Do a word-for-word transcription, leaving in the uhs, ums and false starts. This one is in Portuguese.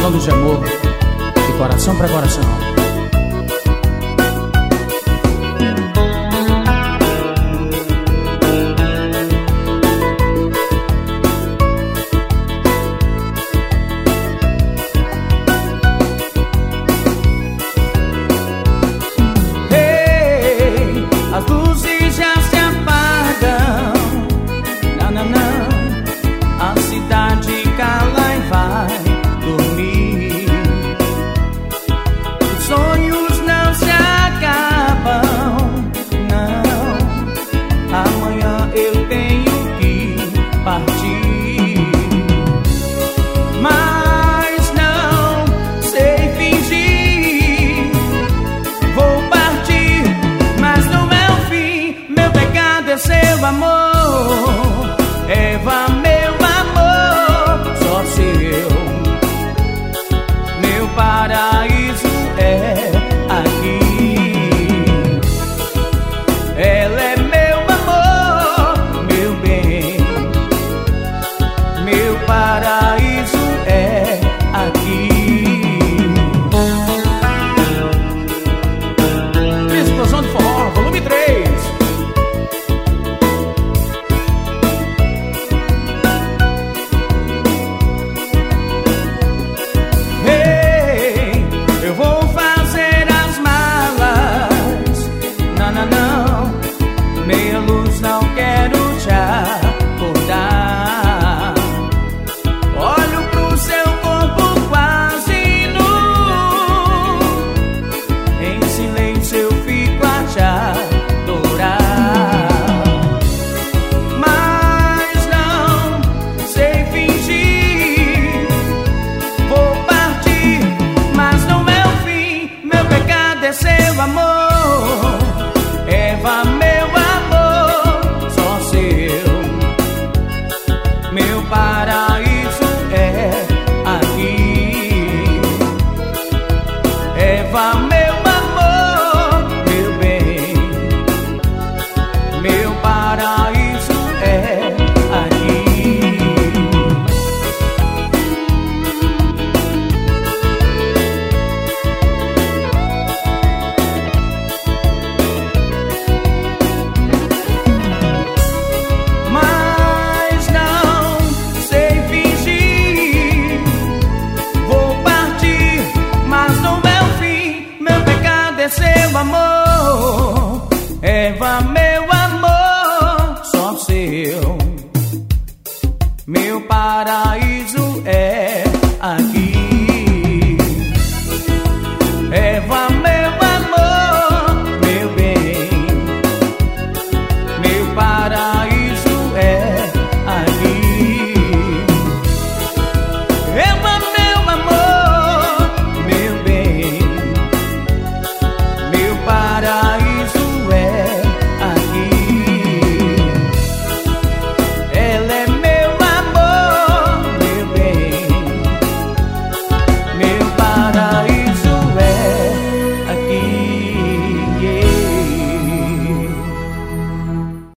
falando de amor, de coração pra coração. Hey, as luzes já se apagam. Não, não, não. A cidade cala e vai dormir. Os sonhos não se acabam, não. Amanhã eu tenho que partir, mas não sei fingir. Vou partir, mas não é o fim. Meu pecado é seu amor, Eva, meu amor, só seu. Meu paraíso é aqui. Ela é meu amor, meu bem. Meu paraíso é aqui. Explosão de Forró, volume três. Hey, eu vou fazer as malas. Não, não, não. Meia luz, não quero te acordar. Olho pro seu corpo quase nu. Em silêncio eu fico a te adorar, mas não sei fingir. Vou partir, mas não é o fim. Meu pecado é seu amor, Eva, meu amor, só seu. Meu paraíso é aqui. Eva, meu amor, meu bem. Meu paraíso é aqui. Mas não sei fingir. Vou partir, mas não é o fim. Meu pecado é seu amor, Eva, meu amor, só seu. Meu paraíso é